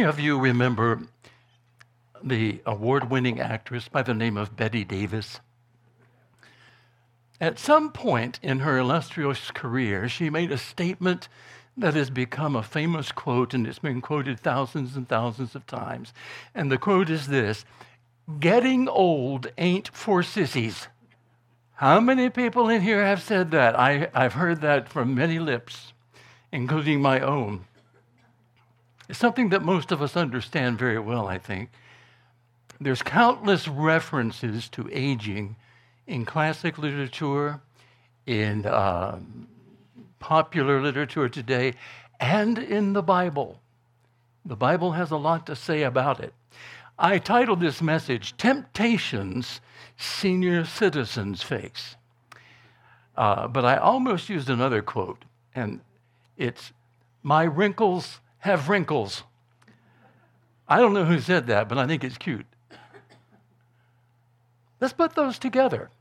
of you remember the award-winning actress by the name of Bette Davis? At some point in her illustrious career, she made a statement that has become a famous quote, and it's been quoted thousands and thousands of times. And the quote is this: "Getting old ain't for sissies." How many people in here have said that? I've heard that from many lips, including my own. It's something that most of us understand very well, I think. There's countless references to aging in classic literature, in popular literature today, and in the Bible. The Bible has a lot to say about it. I titled this message, "Temptations Senior Citizens Face." But I almost used another quote, and it's, "My wrinkles have wrinkles." I don't know who said that, but I think it's cute. Let's put those together.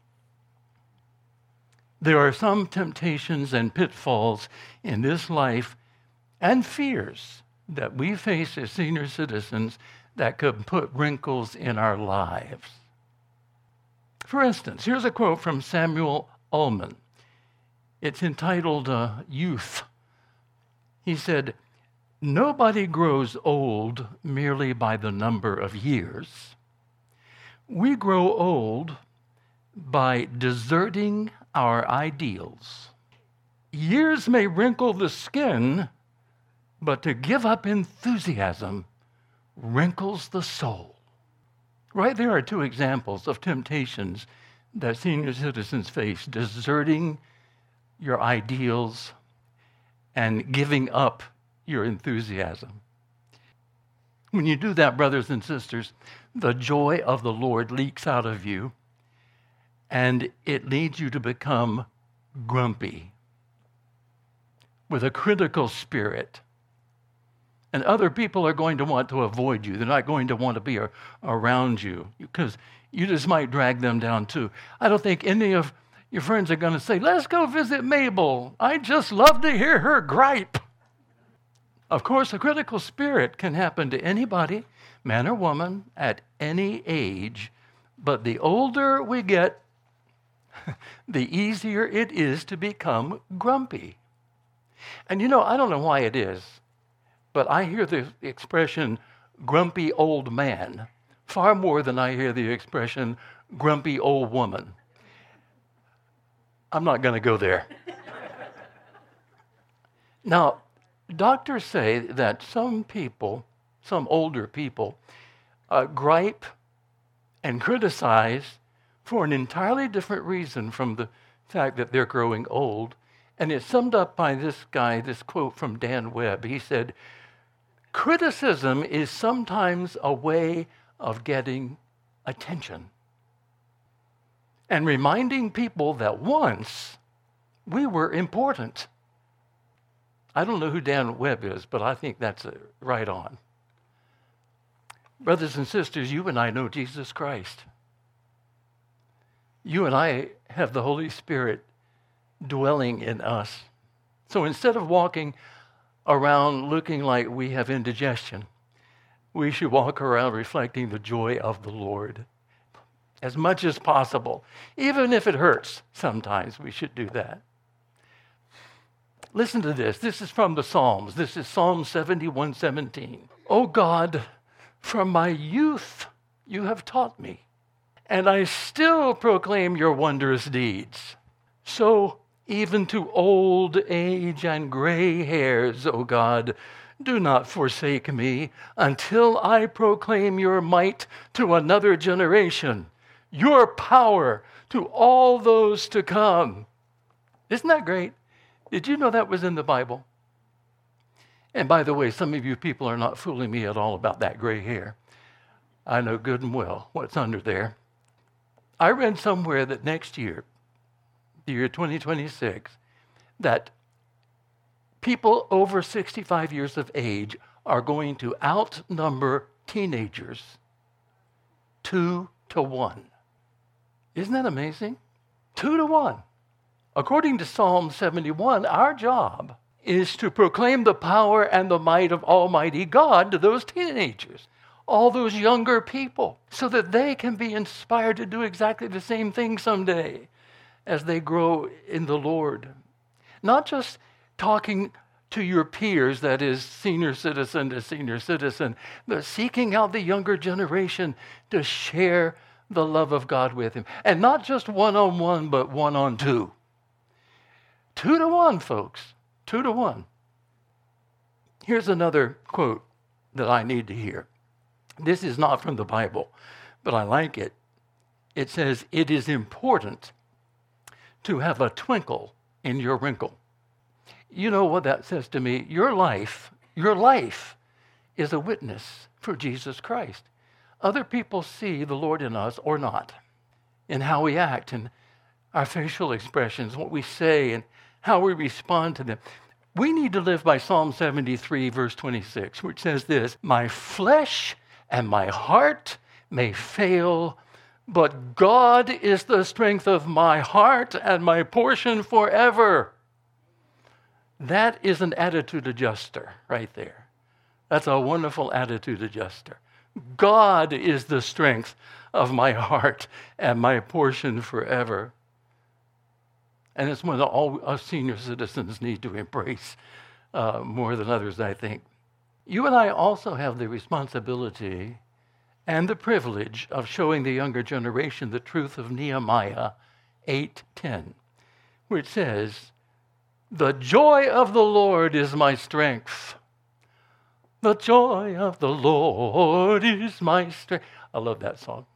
There are some temptations and pitfalls in this life and fears that we face as senior citizens that could put wrinkles in our lives. For instance, here's a quote from Samuel Ullman. It's entitled Youth. He said, "Nobody grows old merely by the number of years. We grow old by deserting our ideals. Years may wrinkle the skin, but to give up enthusiasm wrinkles the soul." Right there are two examples of temptations that senior citizens face: deserting your ideals and giving up your enthusiasm. When you do that, brothers and sisters, the joy of the Lord leaks out of you, and it leads you to become grumpy, with a critical spirit. And other people are going to want to avoid you. They're not going to want to be around you, because you just might drag them down too. I don't think any of your friends are going to say, "Let's go visit Mabel. I just love to hear her gripe." Of course, a critical spirit can happen to anybody, man or woman, at any age. But the older we get, the easier it is to become grumpy. And I don't know why it is, but I hear the expression grumpy old man far more than I hear the expression grumpy old woman. I'm not going to go there. Now, doctors say that some people, some older people, gripe and criticize for an entirely different reason from the fact that they're growing old. And it's summed up by this guy, this quote from Dan Webb. He said, "Criticism is sometimes a way of getting attention and reminding people that once we were important." I don't know who Dan Webb is, but I think that's right on. Brothers and sisters, you and I know Jesus Christ. You and I have the Holy Spirit dwelling in us. So instead of walking around looking like we have indigestion, we should walk around reflecting the joy of the Lord as much as possible. Even if it hurts, sometimes we should do that. Listen to this. This is from the Psalms. This is Psalm 71:17. "O God, from my youth you have taught me, and I still proclaim your wondrous deeds. So even to old age and gray hairs, O God, do not forsake me until I proclaim your might to another generation, your power to all those to come." Isn't that great? Did you know that was in the Bible? And by the way, some of you people are not fooling me at all about that gray hair. I know good and well what's under there. I read somewhere that next year, the year 2026, that people over 65 years of age are going to outnumber teenagers 2-1. Isn't that amazing? 2-1. According to Psalm 71, our job is to proclaim the power and the might of Almighty God to those teenagers, all those younger people, so that they can be inspired to do exactly the same thing someday as they grow in the Lord. Not just talking to your peers, that is, senior citizen to senior citizen, but seeking out the younger generation to share the love of God with him. And not just one-on-one, but one-on-two. 2-to-1, folks. 2-to-1. Here's another quote that I need to hear. This is not from the Bible, but I like it. It says, "It is important to have a twinkle in your wrinkle." You know what that says to me? Your life is a witness for Jesus Christ. Other people see the Lord in us or not, in how we act and our facial expressions, what we say and how we respond to them. We need to live by Psalm 73, verse 26, which says this, "My flesh and my heart may fail, but God is the strength of my heart and my portion forever." That is an attitude adjuster right there. That's a wonderful attitude adjuster. God is the strength of my heart and my portion forever. And it's one that all us senior citizens need to embrace more than others, I think. You and I also have the responsibility and the privilege of showing the younger generation the truth of Nehemiah 8:10, which says, "The joy of the Lord is my strength. The joy of the Lord is my strength." I love that song.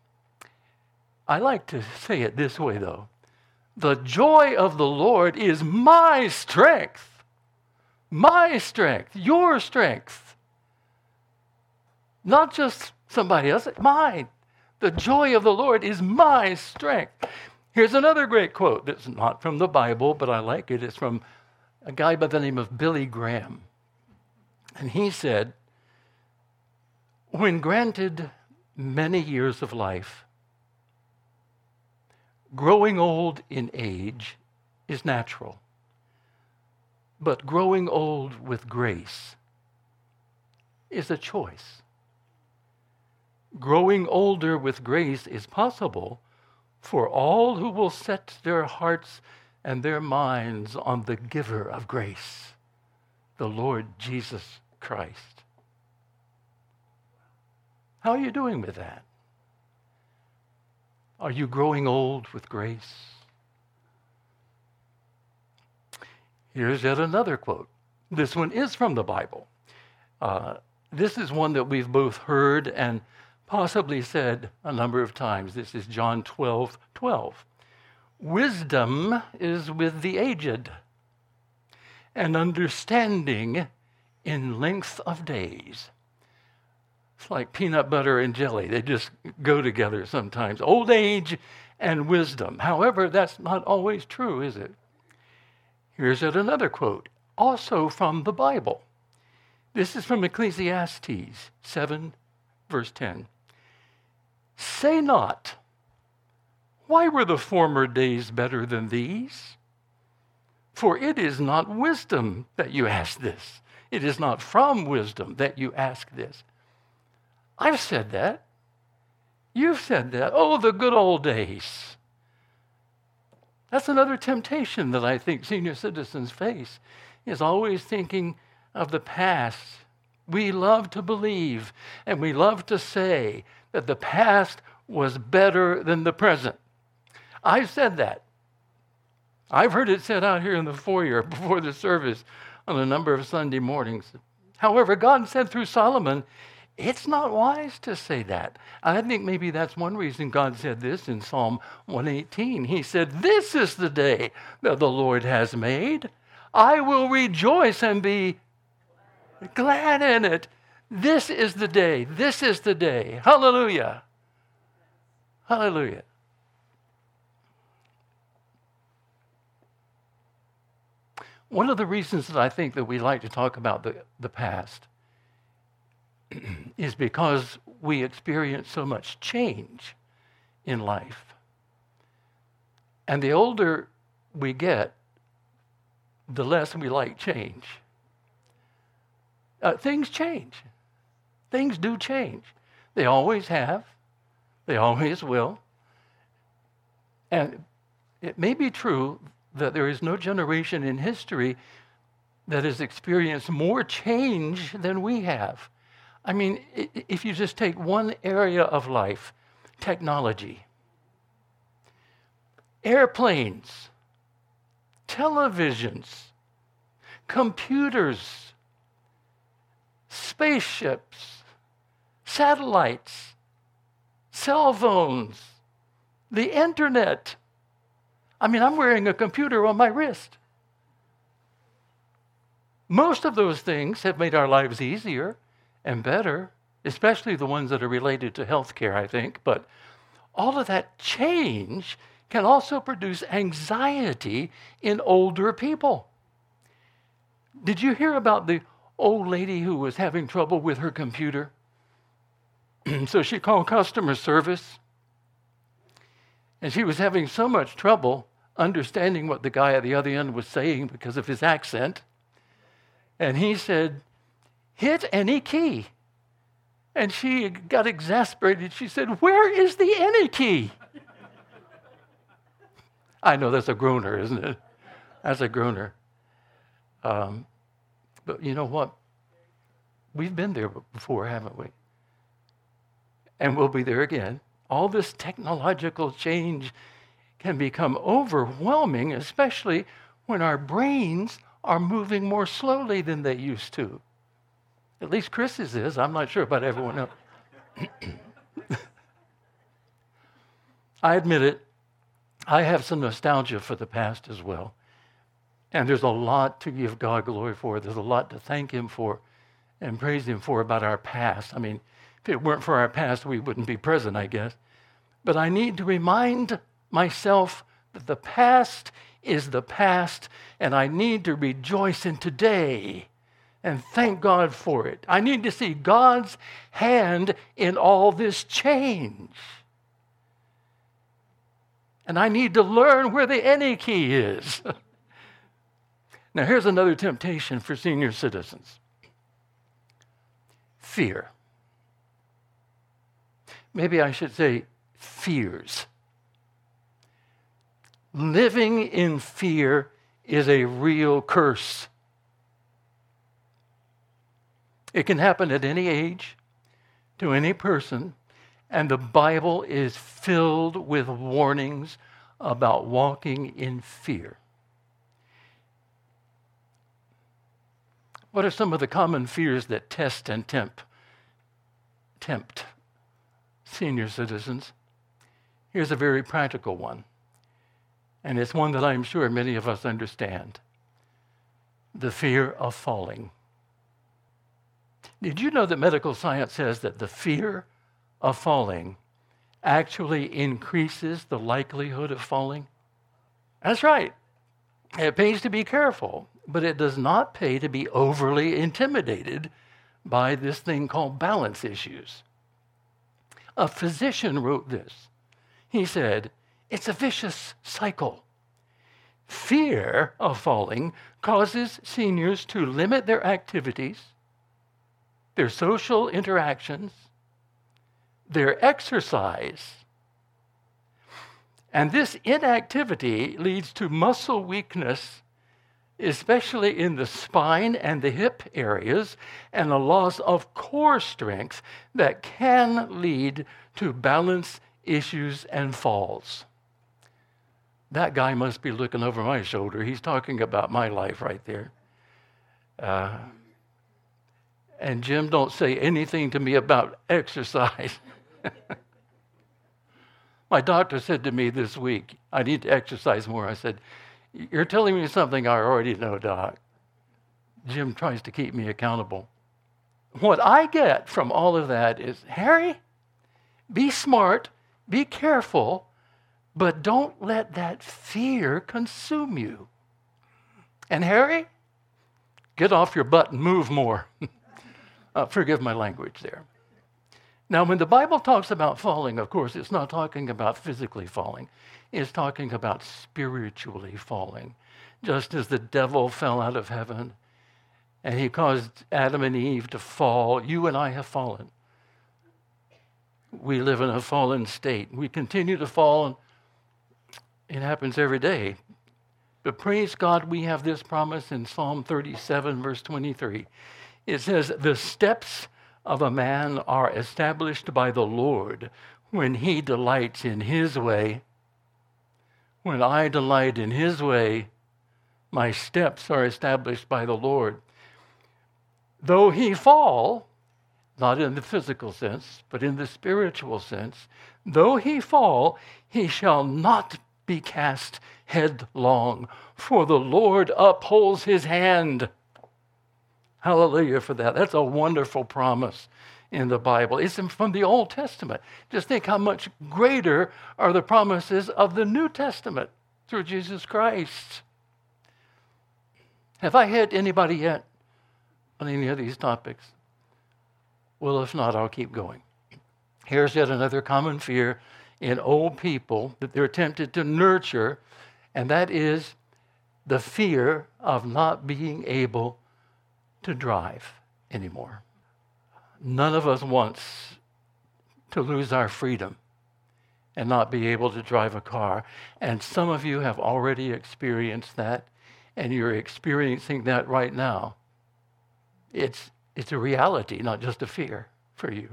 I like to say it this way, though. The joy of the Lord is my strength. My strength, your strength. Not just somebody else, mine. The joy of the Lord is my strength. Here's another great quote that's not from the Bible, but I like it. It's from a guy by the name of Billy Graham. And he said, "When granted many years of life, growing old in age is natural, but growing old with grace is a choice. Growing older with grace is possible for all who will set their hearts and their minds on the giver of grace, the Lord Jesus Christ." How are you doing with that? Are you growing old with grace? Here's yet another quote. This one is from the Bible. This is one that we've both heard and possibly said a number of times. This is John 12:12. "Wisdom is with the aged, and understanding in length of days." It's like peanut butter and jelly. They just go together sometimes. Old age and wisdom. However, that's not always true, is it? Here's yet another quote, also from the Bible. This is from Ecclesiastes 7, verse 10. "Say not, why were the former days better than these? For it is not wisdom that you ask this. It is not from wisdom that you ask this." I've said that. You've said that. Oh, the good old days. That's another temptation that I think senior citizens face, is always thinking of the past. We love to believe and we love to say that the past was better than the present. I've said that. I've heard it said out here in the foyer before the service on a number of Sunday mornings. However, God said through Solomon, it's not wise to say that. I think maybe that's one reason God said this in Psalm 118. He said, "This is the day that the Lord has made. I will rejoice and be glad in it." This is the day. This is the day. Hallelujah. Hallelujah. One of the reasons that I think that we like to talk about the past is because we experience so much change in life. And the older we get, the less we like change. things change. Things do change. They always have. They always will. And it may be true that there is no generation in history that has experienced more change than we have. I mean, if you just take one area of life, technology, airplanes, televisions, computers, spaceships, satellites, cell phones, the internet. I mean, I'm wearing a computer on my wrist. Most of those things have made our lives easier and better, especially the ones that are related to healthcare, I think. But all of that change can also produce anxiety in older people. Did you hear about the old lady who was having trouble with her computer? So she called customer service, and she was having so much trouble understanding what the guy at the other end was saying because of his accent. And he said, "Hit any key." And she got exasperated. She said, "Where is the any key?" I know that's a groaner, isn't it? That's a groaner. But you know what? We've been there before, haven't we? And we'll be there again. All this technological change can become overwhelming, especially when our brains are moving more slowly than they used to. At least Chris's is. I'm not sure about everyone else. I admit it. I have some nostalgia for the past as well. And there's a lot to give God glory for. There's a lot to thank Him for and praise Him for about our past. I mean, if it weren't for our past, we wouldn't be present, I guess. But I need to remind myself that the past is the past, and I need to rejoice in today and thank God for it. I need to see God's hand in all this change. And I need to learn where the any key is. Now, here's another temptation for senior citizens. Fear. Maybe I should say fears. Living in fear is a real curse. It can happen at any age, to any person, and the Bible is filled with warnings about walking in fear. What are some of the common fears that test and tempt senior citizens? Here's a very practical one, and it's one that I'm sure many of us understand. The fear of falling. Did you know that medical science says that the fear of falling actually increases the likelihood of falling? That's right. It pays to be careful, but it does not pay to be overly intimidated by this thing called balance issues. A physician wrote this. He said, "It's a vicious cycle. Fear of falling causes seniors to limit their activities, their social interactions, their exercise. And this inactivity leads to muscle weakness, especially in the spine and the hip areas, and a loss of core strength that can lead to balance issues and falls." That guy must be looking over my shoulder. He's talking about my life right there. And Jim, don't say anything to me about exercise. My doctor said to me this week, I need to exercise more. I said, "You're telling me something I already know, Doc." Jim tries to keep me accountable. What I get from all of that is, Harry, be smart, be careful, but don't let that fear consume you. And Harry, get off your butt and move more. Forgive my language there. Now, when the Bible talks about falling, of course, it's not talking about physically falling. It's talking about spiritually falling. Just as the devil fell out of heaven And he caused Adam and Eve to fall. You and I have fallen. We live in a fallen state. We continue to fall. It happens every day. But praise God, we have this promise in Psalm 37, verse 23. It says, the steps of a man are established by the Lord when he delights in his way. When I delight in his way, my steps are established by the Lord. Though he fall, not in the physical sense, but in the spiritual sense, though he fall, he shall not be cast headlong, for the Lord upholds his hand. Hallelujah for that. That's a wonderful promise in the Bible. It's from the Old Testament. Just think how much greater are the promises of the New Testament through Jesus Christ. Have I hit anybody yet on any of these topics? Well, if not, I'll keep going. Here's yet another common fear in old people that they're tempted to nurture, and that is the fear of not being able to drive anymore. None of us wants to lose our freedom and not be able to drive a car. And some of you have already experienced that, and you're experiencing that right now. It's a reality, not just a fear for you.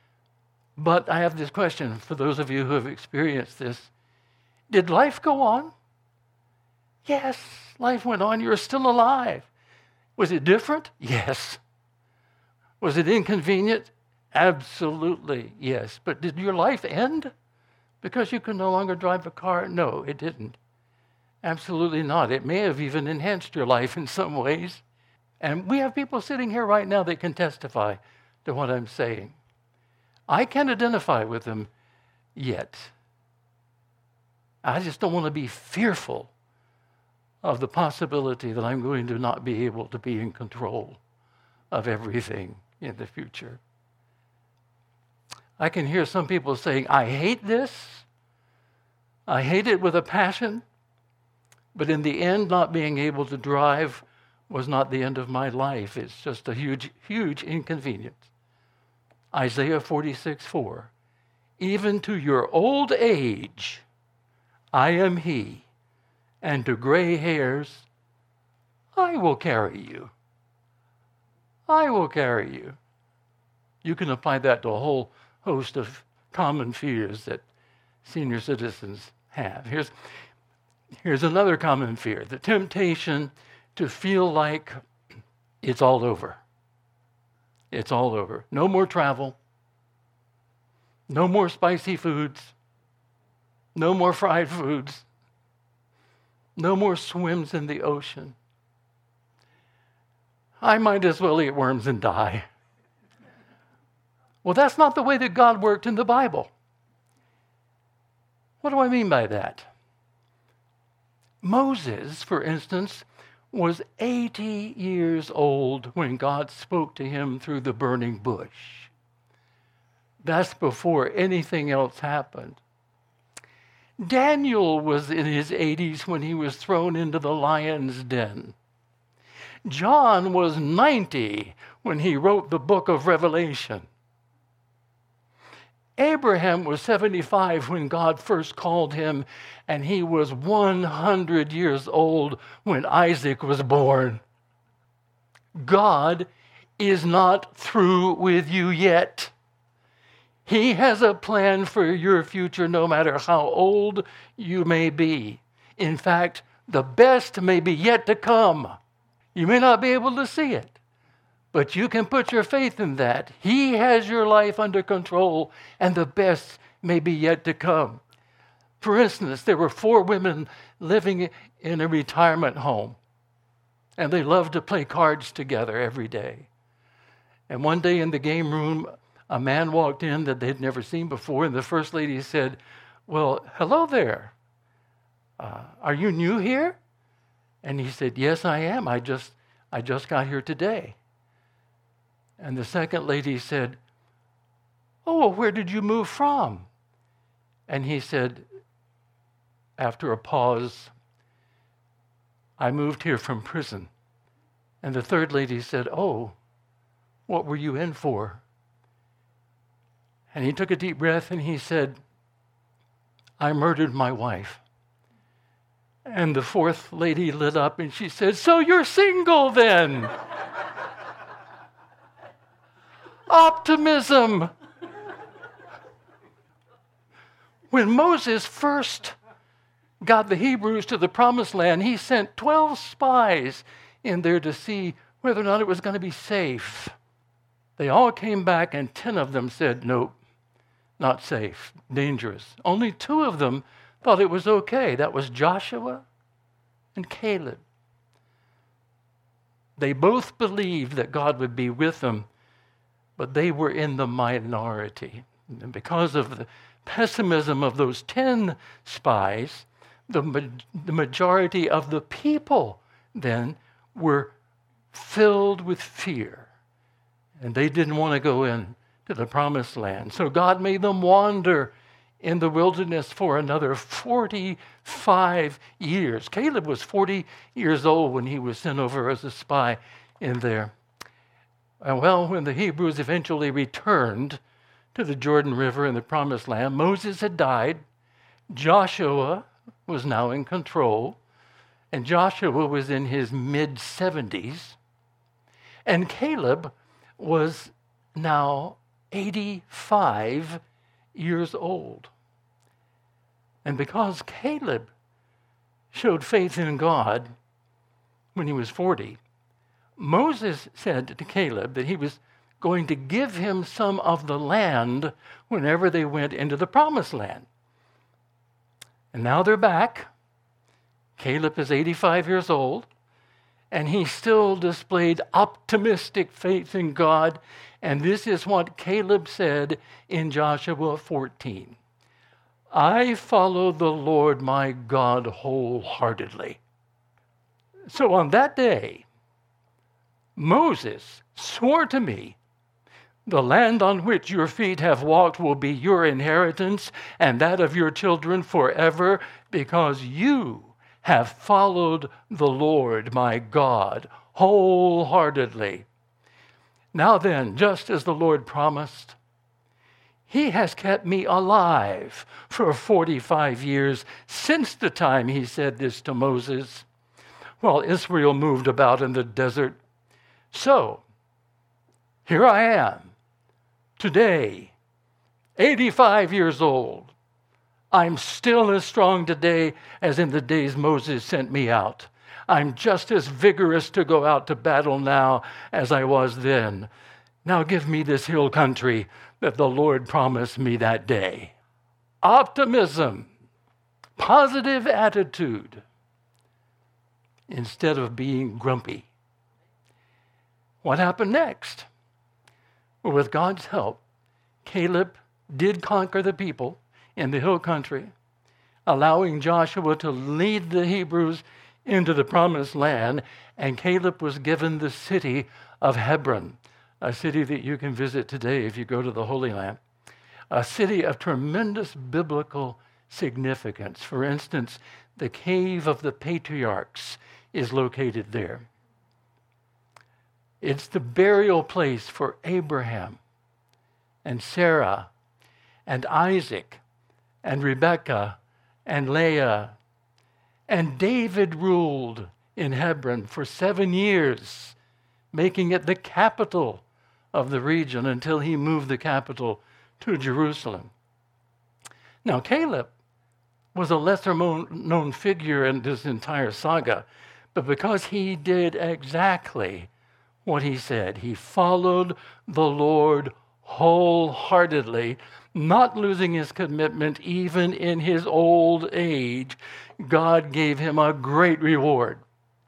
But I have this question for those of you who have experienced this. Did life go on? Yes, life went on. You're still alive. Was it different? Yes. Was it inconvenient? Absolutely, yes. But did your life end because you could no longer drive a car? No, it didn't. Absolutely not. It may have even enhanced your life in some ways. And we have people sitting here right now that can testify to what I'm saying. I can't identify with them yet. I just don't want to be fearful of the possibility that I'm going to not be able to be in control of everything in the future. I can hear some people saying, I hate this. I hate it with a passion. But in the end, not being able to drive was not the end of my life. It's just a huge, huge inconvenience. Isaiah 46:4. Even to your old age, I am he, and to gray hairs, I will carry you. I will carry you. You can apply that to a whole host of common fears that senior citizens have. Here's another common fear, the temptation to feel like it's all over. It's all over. No more travel. No more spicy foods. No more fried foods. No more swims in the ocean. I might as well eat worms and die. Well, that's not the way that God worked in the Bible. What do I mean by that? Moses, for instance, was 80 years old when God spoke to him through the burning bush. That's before anything else happened. Daniel was in his 80s when he was thrown into the lion's den. John was 90 when he wrote the book of Revelation. Abraham was 75 when God first called him, and he was 100 years old when Isaac was born. God is not through with you yet. He has a plan for your future no matter how old you may be. In fact, the best may be yet to come. You may not be able to see it, but you can put your faith in that. He has your life under control, and the best may be yet to come. For instance, there were 4 women living in a retirement home, and they loved to play cards together every day. And one day in the game room, a man walked in that they'd never seen before, and the first lady said, "Well, hello there. Are you new here?" And he said, "Yes, I am. I just got here today." And the second lady said, "Oh, where did you move from?" And he said, after a pause, "I moved here from prison And the third lady said, "Oh, what were you in for?" And he took a deep breath and he said, "I murdered my wife." And the fourth lady lit up and she said, "So you're single then?" Optimism. When Moses first got the Hebrews to the promised land, he sent 12 spies in there to see whether or not it was going to be safe. They all came back and 10 of them said, "Nope, not safe, dangerous." Only 2 of them thought it was okay. That was Joshua and Caleb. They both believed that God would be with them, but they were in the minority. And because of the pessimism of those 10 spies, the majority of the people then were filled with fear. And they didn't want to go in to the promised land. So God made them wander in the wilderness for another 45 years. Caleb was 40 years old when he was sent over as a spy in there. Well, when the Hebrews eventually returned to the Jordan River in the promised land, Moses had died. Joshua was now in control, and Joshua was in his mid-70s, and Caleb was now 85 years old. And because Caleb showed faith in God when he was 40, Moses said to Caleb that he was going to give him some of the land whenever they went into the promised land. And now they're back. Caleb is 85 years old, and he still displayed optimistic faith in God. And this is what Caleb said in Joshua 14. "I follow the Lord my God wholeheartedly." So on that day, Moses swore to me, "The land on which your feet have walked will be your inheritance and that of your children forever, because you have followed the Lord my God wholeheartedly." Now then, just as the Lord promised, he has kept me alive for 45 years since the time he said this to Moses, while Israel moved about in the desert. So, here I am, today, 85 years old. I'm still as strong today as in the days Moses sent me out. I'm just as vigorous to go out to battle now as I was then. Now give me this hill country that the Lord promised me that day. Optimism, positive attitude, instead of being grumpy. What happened next? Well, with God's help, Caleb did conquer the people in the hill country, allowing Joshua to lead the Hebrews into the promised land, and Caleb was given the city of Hebron, a city that you can visit today if you go to the Holy Land, a city of tremendous biblical significance. For instance, the Cave of the Patriarchs is located there. It's the burial place for Abraham and Sarah and Isaac and Rebekah and Leah. And David ruled in Hebron for 7 years, making it the capital of the region until he moved the capital to Jerusalem. Now, Caleb was a lesser known figure in this entire saga, but because he did exactly what he said, he followed the Lord wholeheartedly, not losing his commitment even in his old age. God gave him a great reward.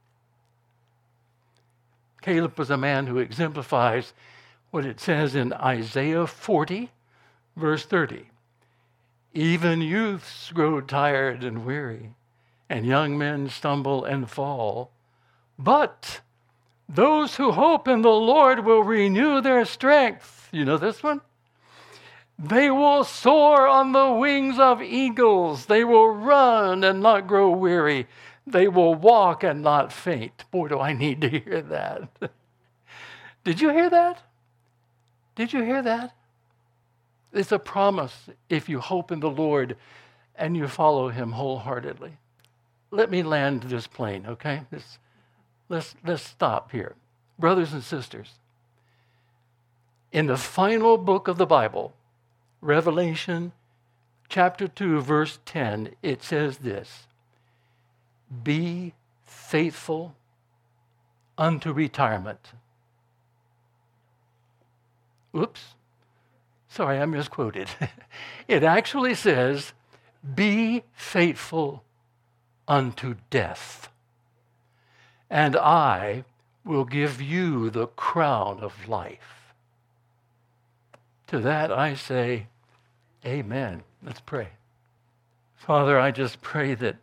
Caleb was a man who exemplifies what it says in Isaiah 40, verse 30. "Even youths grow tired and weary, and young men stumble and fall. But those who hope in the Lord will renew their strength." You know this one? "They will soar on the wings of eagles. They will run and not grow weary. They will walk and not faint. Boy, do I need to hear that. Did you hear that? Did you hear that? It's a promise if you hope in the Lord and you follow him wholeheartedly. Let me land this plane, okay? Let's stop here. Brothers and sisters, in the final book of the Bible, Revelation chapter 2, verse 10, it says this: be faithful unto retirement. Oops. Sorry, I misquoted. It actually says, be faithful unto death, and I will give you the crown of life. To that I say, amen. Let's pray. Father, I just pray that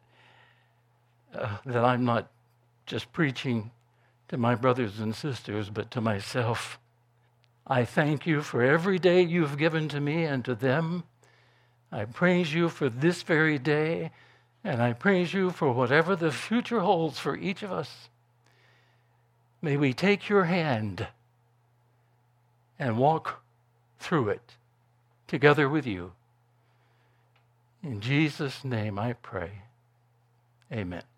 I'm not just preaching to my brothers and sisters, but to myself. I thank you for every day you've given to me and to them. I praise you for this very day, and I praise you for whatever the future holds for each of us. May we take your hand and walk through it together with you. In Jesus' name I pray. Amen.